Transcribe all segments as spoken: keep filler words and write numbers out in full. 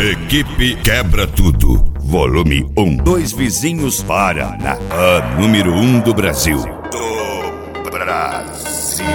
Equipe Quebra Tudo, volume um. Dois vizinhos Paraná, a número um do Brasil. Do Brasil.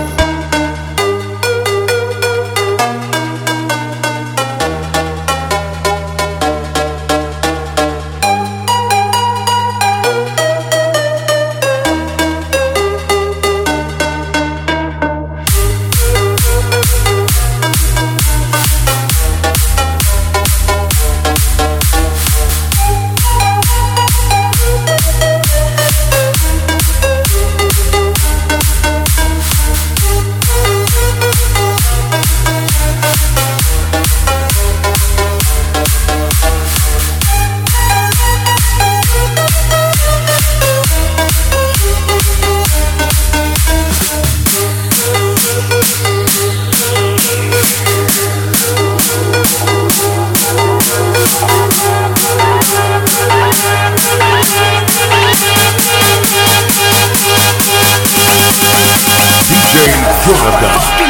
D J Jonathan.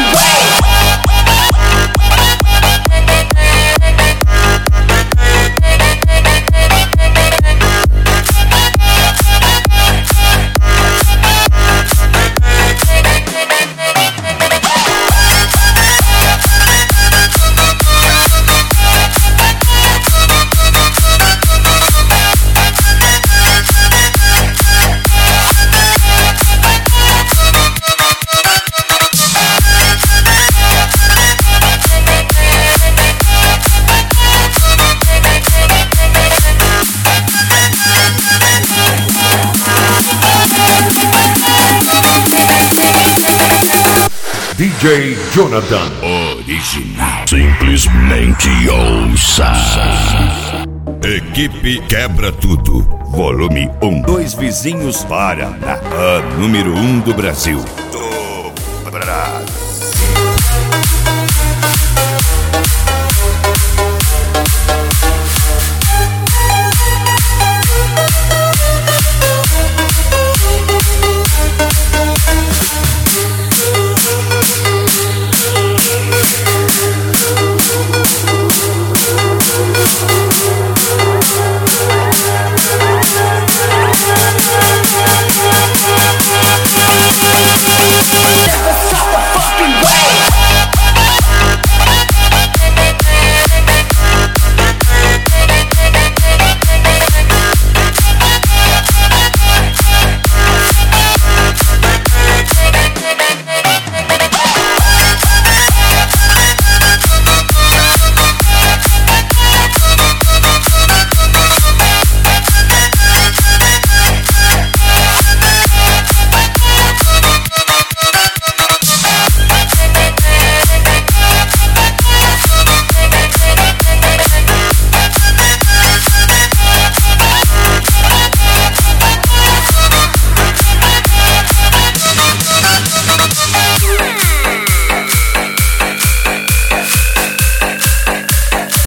D J Jonathan original. Simplesmente ouça. Equipe Quebra Tudo, volume um. Dois vizinhos Paraná, a número um do Brasil. Do Brasil.